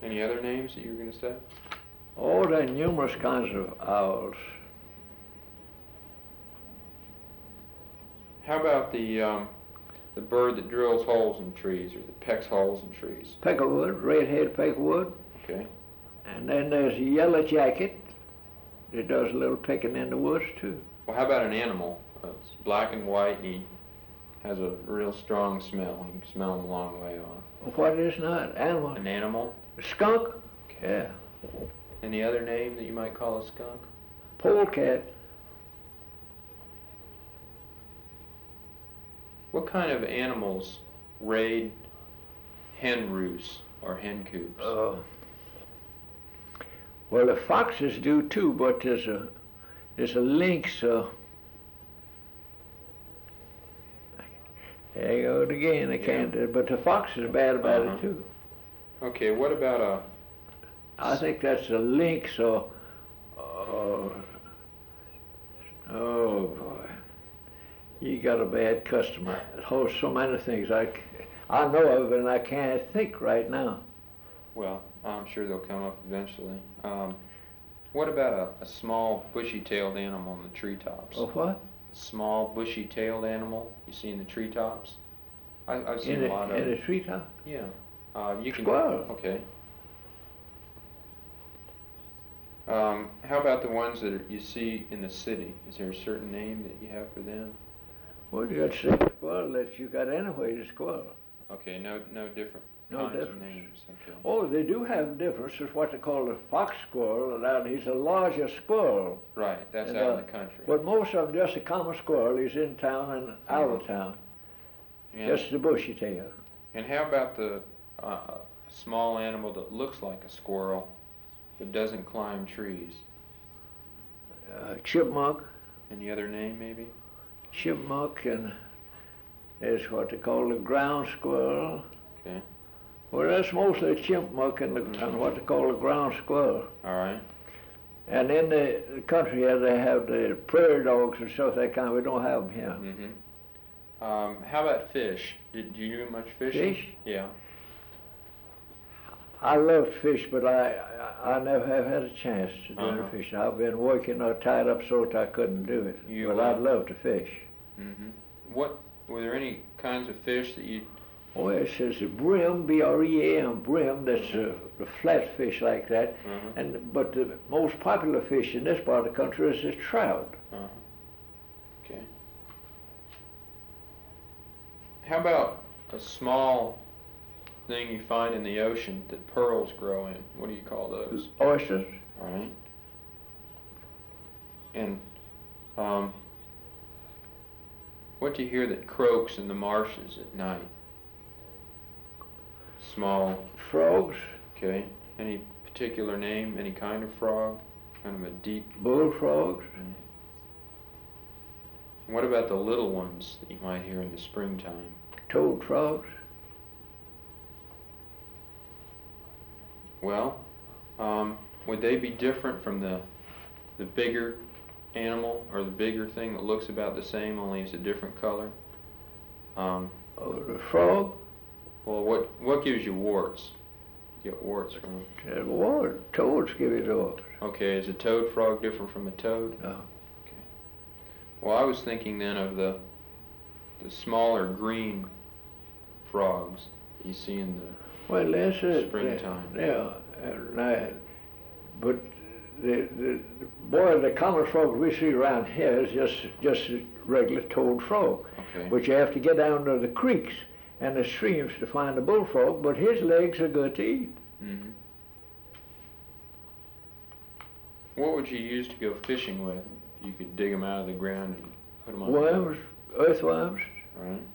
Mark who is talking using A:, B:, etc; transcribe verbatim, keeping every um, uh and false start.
A: Any other names that you were going to say?
B: Oh, there are numerous kinds of owls.
A: How about the um, the bird that drills holes in trees or that pecks holes in trees?
B: Peckerwood, red-headed peckerwood.
A: Okay.
B: And then there's a yellow jacket that does a little pecking in the woods too.
A: Well, how about an animal? Uh, it's black and white, and he has a real strong smell. You can smell him a long way off.
B: What is not animal?
A: An animal?
B: A skunk. Yeah.
A: Any other name that you might call a skunk?
B: Polecat.
A: What kind of animals raid hen roosts or hen coops?
B: Uh, well, the foxes do too, but there's a there's a lynx. Uh, there you go again. I can't. Yeah. But the fox is bad about
A: uh-huh.
B: it too.
A: Okay. What about a?
B: I think that's a lynx. Or uh, oh boy, you got a bad customer. It holds so many things. I I know of it, and I can't think right now.
A: Well, I'm sure they'll come up eventually. Um, what about a, a small, bushy-tailed animal in the treetops?
B: A what?
A: A small, bushy-tailed animal you see in the treetops? I, I've seen
B: in
A: a
B: a,
A: lot of.
B: In a treetop?
A: Yeah. Uh, you can.
B: Squirrel.
A: Okay. Um, how about the ones that are, you see in the city? Is there a certain name that you have for them?
B: Well, you got to say squirrel that you got anyway to squirrel.
A: Okay, no, no different
B: no
A: kinds
B: difference.
A: of names. Okay.
B: Oh, they do have differences. What they call the fox squirrel, and out he's a larger squirrel.
A: Right, that's
B: and,
A: out
B: uh,
A: in the country.
B: But most of them just a common squirrel. He's in town and out of town.
A: And,
B: just the bushy tail.
A: And how about the uh, small animal that looks like a squirrel but doesn't climb trees?
B: Uh, chipmunk.
A: Any other name, maybe?
B: Chipmunk, and there's what they call the ground squirrel.
A: Okay.
B: Well, that's mostly a chipmunk and, the,
A: Mm-hmm.
B: and what they call the ground squirrel.
A: All right.
B: And in the country here, they have the prairie dogs and stuff that kind. We don't have them here.
A: Mm-hmm. Um, how about fish? Did, do you do much fishing?
B: Fish?
A: Yeah.
B: I love fish, but I, I I never have had a chance to do
A: Uh-huh.
B: any fishing. I've been working or tied up so that I couldn't do it.
A: You,
B: but
A: uh,
B: I'd love to fish.
A: Mm-hmm. What were there any kinds of fish that you?
B: Oh, it says a brim, B R E A M, brim. That's a, a flat fish like that.
A: Uh-huh.
B: And but the most popular fish in this part of the country is the trout.
A: Uh-huh. Okay. How about a small thing you find in the ocean that pearls grow in? What do you call those?
B: Oysters.
A: All right. And um, what do you hear that croaks in the marshes at night? Small.
B: Frogs.
A: Okay. Any particular name? Any kind of frog? Kind of a deep.
B: Bullfrogs.
A: What about the little ones that you might hear in the springtime?
B: Toad frogs.
A: Well, um, would they be different from the the bigger animal or the bigger thing that looks about the same, only it's a different color? Um,
B: Oh, the frog.
A: well, what what gives you warts? You get warts from it.
B: Uh, water. Toads give you those.
A: Okay, is a toad frog different from a toad?
B: No.
A: Okay. Well, I was thinking then of the the smaller green frogs you see in the
B: Well, that's it.
A: springtime.
B: Yeah, and I, but the, the boy, the common frog we see around here is just just a regular toad frog.
A: Okay.
B: But you have to get down to the creeks and the streams to find the bullfrog. But his legs are good to eat.
A: Mm-hmm. What would you use to go fishing with? You could dig them out of the ground and put them on.
B: Worms, earthworms.
A: Right.